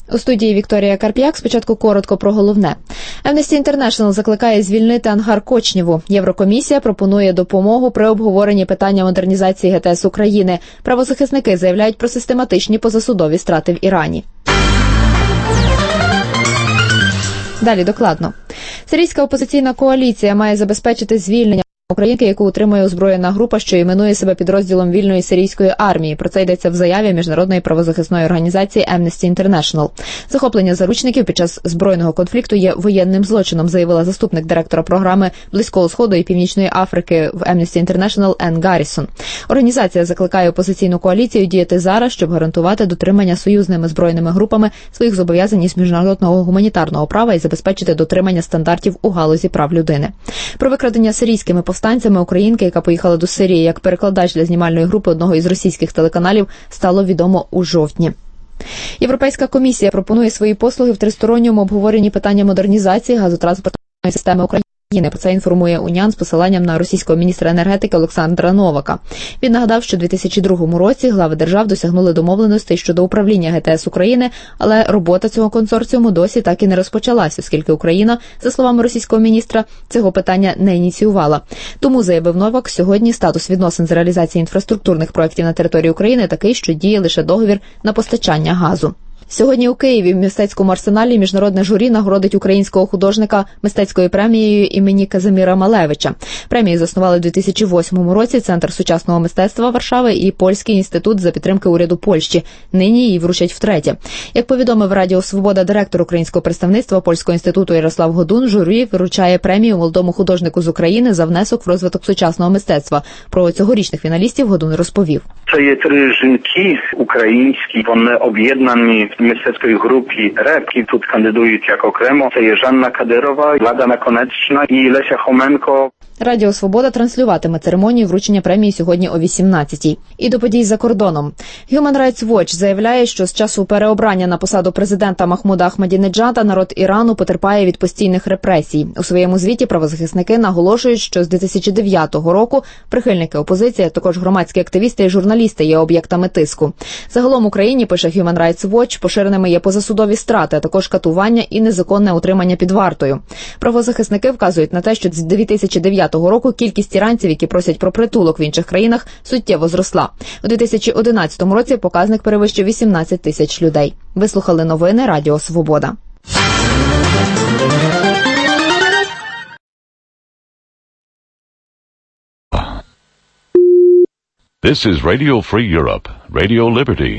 У студії Вікторія Карп'як. Спочатку коротко про головне. Amnesty International закликає звільнити Ангар Кочнєву. Єврокомісія пропонує допомогу при обговоренні питання модернізації ГТС України. Правозахисники заявляють про систематичні позасудові страти в Ірані. Далі докладно. Сирійська опозиційна коаліція має забезпечити звільнення українки, яку утримує озброєна група, що іменує себе підрозділом вільної сирійської армії. Про це йдеться в заяві міжнародної правозахисної організації Amnesty International. Захоплення заручників під час збройного конфлікту є воєнним злочином, заявила заступник директора програми Близького Сходу і Північної Африки в Amnesty International Енн Гаррісон. Організація закликає опозиційну коаліцію діяти зараз, щоб гарантувати дотримання союзними збройними групами своїх зобов'язань із міжнародного гуманітарного права і забезпечити дотримання стандартів у галузі прав людини. Про викрадення сирійськими повстанцями українки, яка поїхала до Сирії як перекладач для знімальної групи одного із російських телеканалів, стало відомо у жовтні. Європейська комісія пропонує свої послуги в тристоронньому обговоренні питання модернізації газотранспортної системи України. Про це інформує Уніан з посиланням на російського міністра енергетики Олександра Новака. Він нагадав, що у 2002 році глави держав досягнули домовленостей щодо управління ГТС України, але робота цього консорціуму досі так і не розпочалась, оскільки Україна, за словами російського міністра, цього питання не ініціювала. Тому, заявив Новак, сьогодні статус відносин з реалізації інфраструктурних проєктів на території України такий, що діє лише договір на постачання газу. Сьогодні у Києві в мистецькому арсеналі міжнародне журі нагородить українського художника мистецькою премією імені Казиміра Малевича. Премію заснували у 2008 році Центр сучасного мистецтва Варшави і Польський інститут за підтримки уряду Польщі. Нині її вручать втретє. Як повідомив Радіо Свобода директор українського представництва Польського інституту Ярослав Годун, журі вручає премію молодому художнику з України за внесок в розвиток сучасного мистецтва. Про цьогорічних фіналістів Годун розповів. Це є три жінки українські, вони об'єднані в мистецької групі РЕП, які тут кандидують як окремо. Це є Жанна Кадирова, Влада Наконечна і Леся Хоменко. Радіо Свобода транслюватиме церемонію вручення премії сьогодні о 18-й. І до подій за кордоном. Human Rights Watch заявляє, що з часу переобрання на посаду президента Махмуда Ахмадінеджада народ Ірану потерпає від постійних репресій. У своєму звіті правозахисники наголошують, що з 2009 року прихильники опозиції, а також громадські активісти і журналісти є об'єктами тиску. Загалом в Україні, пише Human Rights Watch, поширеними є позасудові страти, а також катування і незаконне утримання під вартою. Правозахисники вказують на те, що з 2009 року кількість іранців, які просять про притулок в інших країнах, суттєво зросла. У 2011 році показник перевищив 18 тисяч людей. Ви слухали новини Радіо Свобода. This is Radio Free Europe, Radio Liberty.